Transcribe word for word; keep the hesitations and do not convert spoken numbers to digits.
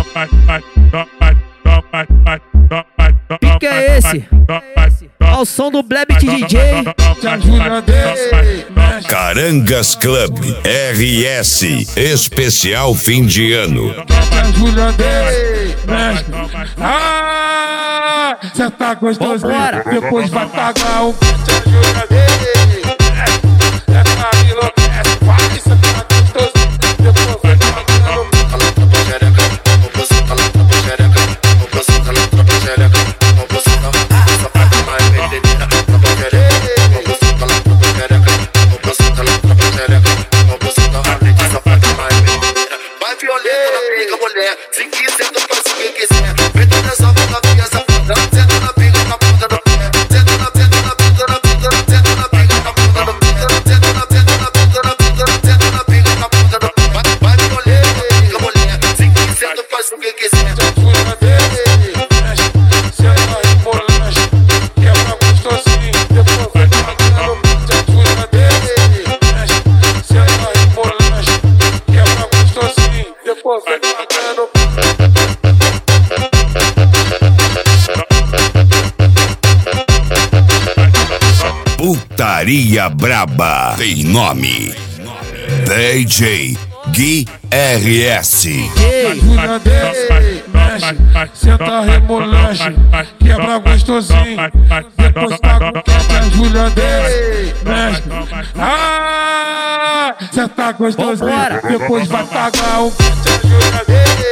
Que é esse? Ao som do Blebit D J. Carangas Club R S especial fim de ano. Ah, cê tá gostoso, depois vai pagar o se quiser, tu faz o que quiser. Vem tu nessa boca, fica safada. Senta na pica, na ponta do pé. Senta na, senta na pica, na pica. Senta na pica, na ponta do pé. Senta na, senta na pica, na pica. Senta na pica, na ponta do pé. Vai, vai me mulher, fica mulher. Se quiser, tu faz o que quiser. Putaria Braba tem nome: D J Gui R S. Mexe, senta remolanche, quebra gostosinho, depois paga o que a Júlia desce. Mexe, ah, cê tá gostosinho, depois vai pagar o que a Júlia desce.